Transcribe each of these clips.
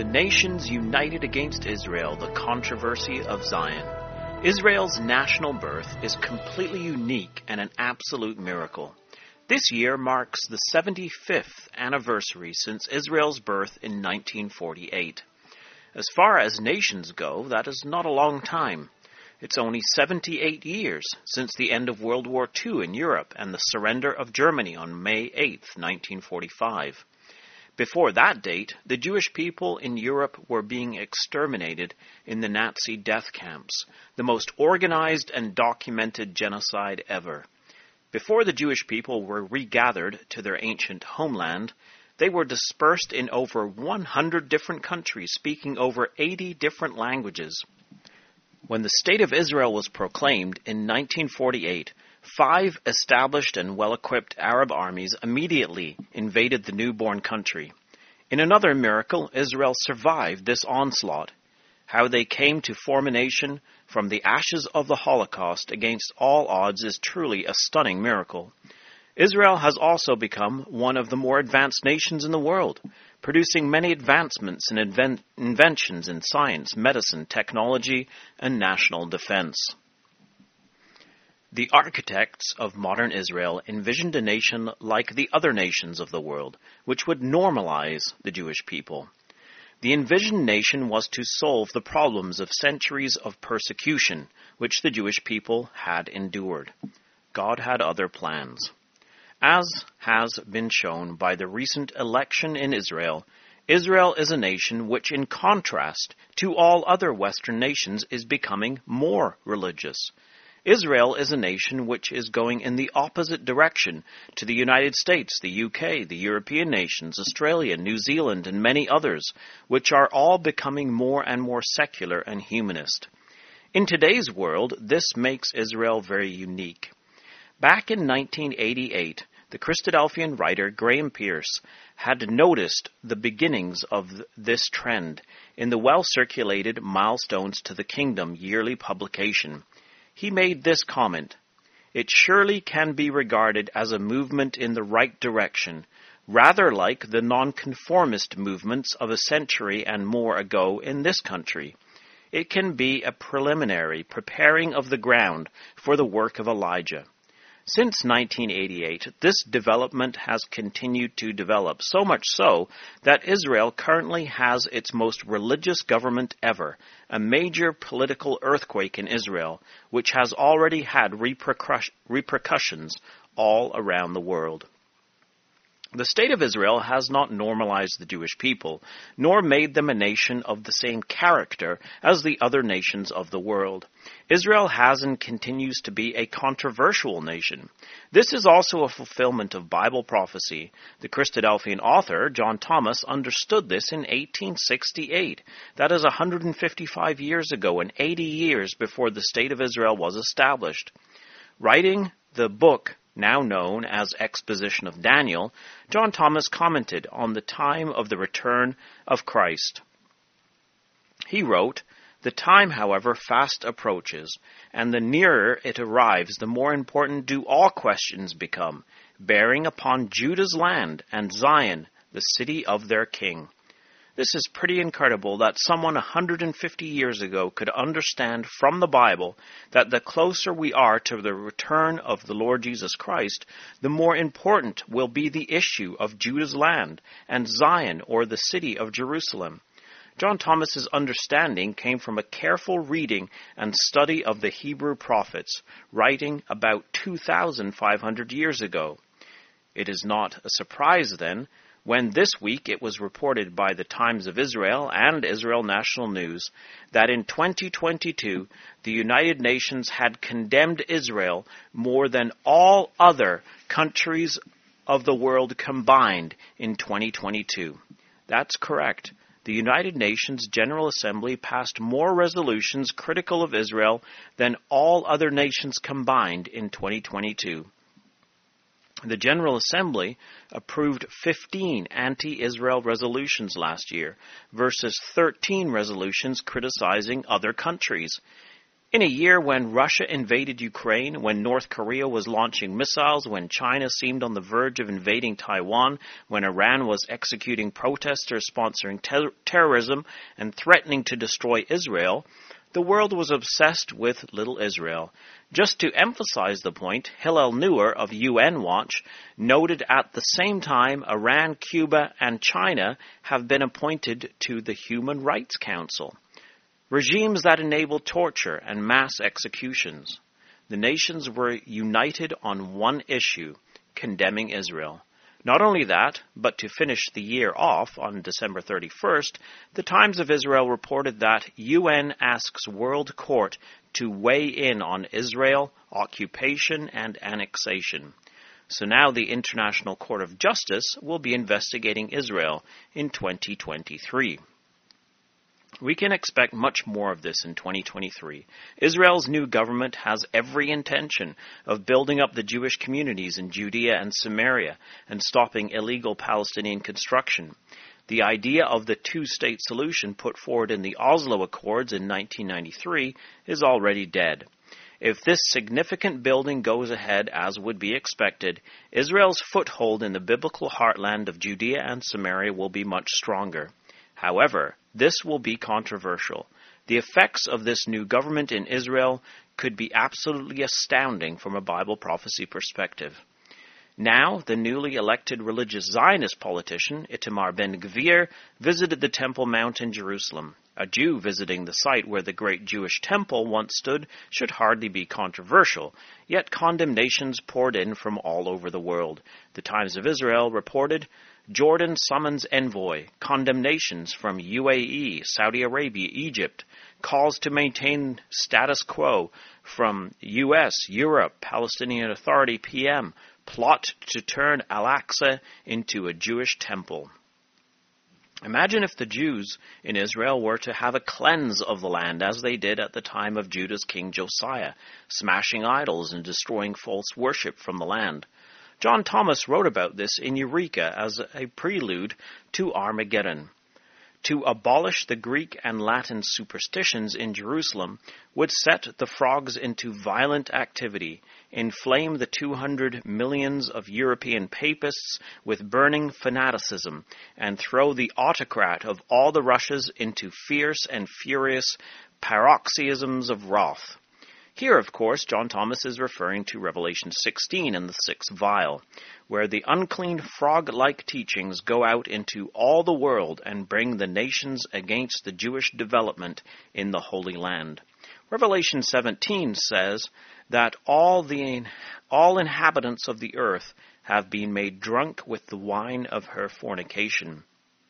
The nations united against Israel, the controversy of Zion. Israel's national birth is completely unique and an absolute miracle. This year marks the 75th anniversary since Israel's birth in 1948. As far as nations go, that is not a long time. It's only 78 years since the end of World War II in Europe and the surrender of Germany on May 8, 1945. Before that date, the Jewish people in Europe were being exterminated in the Nazi death camps, the most organized and documented genocide ever. Before the Jewish people were regathered to their ancient homeland, they were dispersed in over 100 different countries, speaking over 80 different languages. When the State of Israel was proclaimed in 1948, 5 established and well-equipped Arab armies immediately invaded the newborn country. In another miracle, Israel survived this onslaught. How they came to form a nation from the ashes of the Holocaust against all odds is truly a stunning miracle. Israel has also become one of the more advanced nations in the world, producing many advancements and inventions in science, medicine, technology, and national defense. The architects of modern Israel envisioned a nation like the other nations of the world, which would normalize the Jewish people. The envisioned nation was to solve the problems of centuries of persecution, which the Jewish people had endured. God had other plans. As has been shown by the recent election in Israel, Israel is a nation which, in contrast to all other Western nations, is becoming more religious. Israel is a nation which is going in the opposite direction to the United States, the UK, the European nations, Australia, New Zealand, and many others, which are all becoming more and more secular and humanist. In today's world, this makes Israel very unique. Back in 1988, the Christadelphian writer Graham Pierce had noticed the beginnings of this trend in the well-circulated Milestones to the Kingdom yearly publication. He made this comment: "It surely can be regarded as a movement in the right direction, rather like the nonconformist movements of a century and more ago in this country. It can be a preliminary preparing of the ground for the work of Elijah." Since 1988, this development has continued to develop, so much so that Israel currently has its most religious government ever, a major political earthquake in Israel, which has already had repercussions all around the world. The State of Israel has not normalized the Jewish people, nor made them a nation of the same character as the other nations of the world. Israel has and continues to be a controversial nation. This is also a fulfillment of Bible prophecy. The Christadelphian author, John Thomas, understood this in 1868. That is 155 years ago and 80 years before the State of Israel was established. Writing the book now known as Exposition of Daniel, John Thomas commented on the time of the return of Christ. He wrote, "The time, however, fast approaches, and the nearer it arrives, the more important do all questions become, bearing upon Judah's land and Zion, the city of their king." This is pretty incredible that someone 150 years ago could understand from the Bible that the closer we are to the return of the Lord Jesus Christ, the more important will be the issue of Judah's land and Zion, or the city of Jerusalem. John Thomas's understanding came from a careful reading and study of the Hebrew prophets, writing about 2,500 years ago. It is not a surprise, then, when this week it was reported by the Times of Israel and Israel National News that in 2022 the United Nations had condemned Israel more than all other countries of the world combined in 2022. That's correct. The United Nations General Assembly passed more resolutions critical of Israel than all other nations combined in 2022. The General Assembly approved 15 anti-Israel resolutions last year versus 13 resolutions criticizing other countries. In a year when Russia invaded Ukraine, when North Korea was launching missiles, when China seemed on the verge of invading Taiwan, when Iran was executing protesters sponsoring terrorism and threatening to destroy Israel, the world was obsessed with little Israel. Just to emphasize the point, Hillel Neuer of UN Watch noted at the same time Iran, Cuba, and China have been appointed to the Human Rights Council. Regimes that enable torture and mass executions. The nations were united on one issue, condemning Israel. Not only that, but to finish the year off on December 31st, the Times of Israel reported that UN asks World Court to weigh in on Israel, occupation, and annexation. So now the International Court of Justice will be investigating Israel in 2023. We can expect much more of this in 2023. Israel's new government has every intention of building up the Jewish communities in Judea and Samaria and stopping illegal Palestinian construction. The idea of the two-state solution put forward in the Oslo Accords in 1993 is already dead. If this significant building goes ahead as would be expected, Israel's foothold in the biblical heartland of Judea and Samaria will be much stronger. However, this will be controversial. The effects of this new government in Israel could be absolutely astounding from a Bible prophecy perspective. Now, the newly elected religious Zionist politician, Itamar Ben-Gvir, visited the Temple Mount in Jerusalem. A Jew visiting the site where the great Jewish temple once stood should hardly be controversial, yet condemnations poured in from all over the world. The Times of Israel reported, Jordan summons envoy, condemnations from UAE, Saudi Arabia, Egypt, calls to maintain status quo from US, Europe, Palestinian Authority, PM, plot to turn Al-Aqsa into a Jewish temple. Imagine if the Jews in Israel were to have a cleanse of the land as they did at the time of Judah's king Josiah, smashing idols and destroying false worship from the land. John Thomas wrote about this in Eureka as a prelude to Armageddon. To abolish the Greek and Latin superstitions in Jerusalem would set the frogs into violent activity, inflame the 200 millions of European papists with burning fanaticism, and throw the autocrat of all the Russias into fierce and furious paroxysms of wrath. Here, of course, John Thomas is referring to Revelation 16 and the sixth vial, where the unclean frog-like teachings go out into all the world and bring the nations against the Jewish development in the Holy Land. Revelation 17 says that all inhabitants of the earth have been made drunk with the wine of her fornication.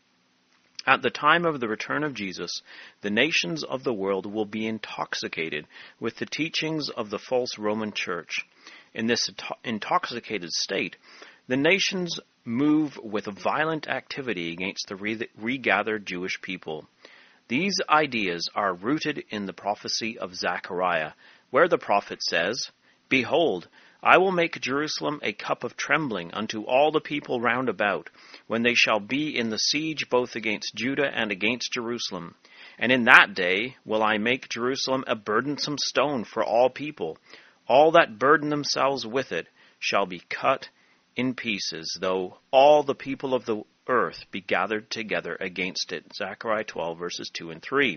At the time of the return of Jesus, the nations of the world will be intoxicated with the teachings of the false Roman Church. In this intoxicated state, the nations move with violent activity against the regathered Jewish people. These ideas are rooted in the prophecy of Zechariah, where the prophet says, Behold, I will make Jerusalem a cup of trembling unto all the people round about, when they shall be in the siege both against Judah and against Jerusalem. And in that day will I make Jerusalem a burdensome stone for all people. All that burden themselves with it shall be cut in pieces, though all the people of the earth be gathered together against it. Zechariah 12, verses 2 and 3.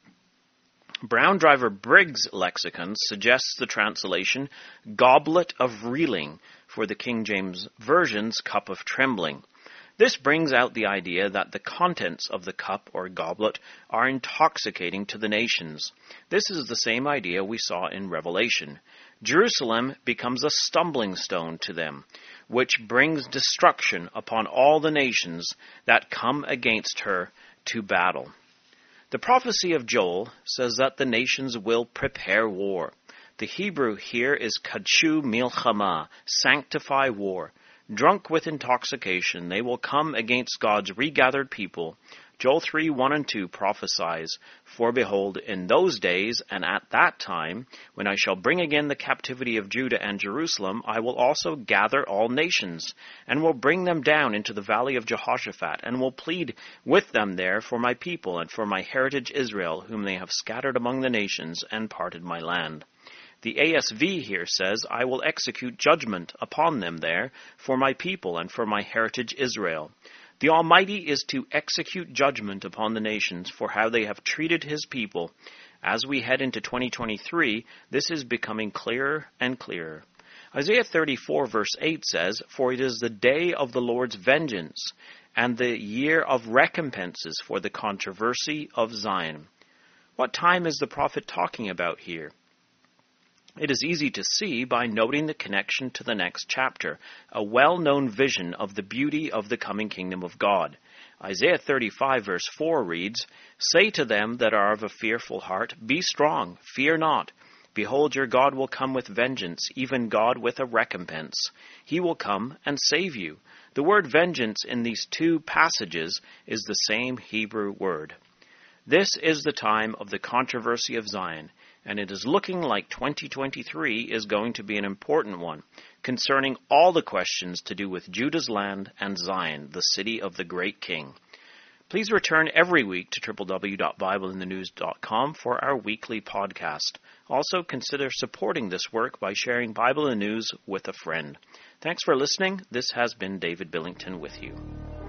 Brown Driver Briggs' lexicon suggests the translation goblet of reeling for the King James Version's cup of trembling. This brings out the idea that the contents of the cup or goblet are intoxicating to the nations. This is the same idea we saw in Revelation. Jerusalem becomes a stumbling stone to them, which brings destruction upon all the nations that come against her to battle. The prophecy of Joel says that the nations will prepare war. The Hebrew here is kadshu milchama, sanctify war. Drunk with intoxication, they will come against God's regathered people Joel 3, 1 and 2 prophesies, "For behold, in those days, and at that time, when I shall bring again the captivity of Judah and Jerusalem, I will also gather all nations, and will bring them down into the valley of Jehoshaphat, and will plead with them there for my people, and for my heritage Israel, whom they have scattered among the nations, and parted my land." The ASV here says, "I will execute judgment upon them there for my people and for my heritage Israel." The Almighty is to execute judgment upon the nations for how they have treated His people. As we head into 2023, this is becoming clearer and clearer. Isaiah 34 verse 8 says, "For it is the day of the Lord's vengeance, and the year of recompenses for the controversy of Zion." What time is the prophet talking about here? It is easy to see by noting the connection to the next chapter, a well-known vision of the beauty of the coming kingdom of God. Isaiah 35 verse 4 reads, "Say to them that are of a fearful heart, Be strong, fear not. Behold, your God will come with vengeance, even God with a recompense. He will come and save you." The word vengeance in these two passages is the same Hebrew word. This is the time of the controversy of Zion, and it is looking like 2023 is going to be an important one, concerning all the questions to do with Judah's land and Zion, the city of the great king. Please return every week to www.bibleinthenews.com for our weekly podcast. Also, consider supporting this work by sharing Bible in the News with a friend. Thanks for listening. This has been David Billington with you.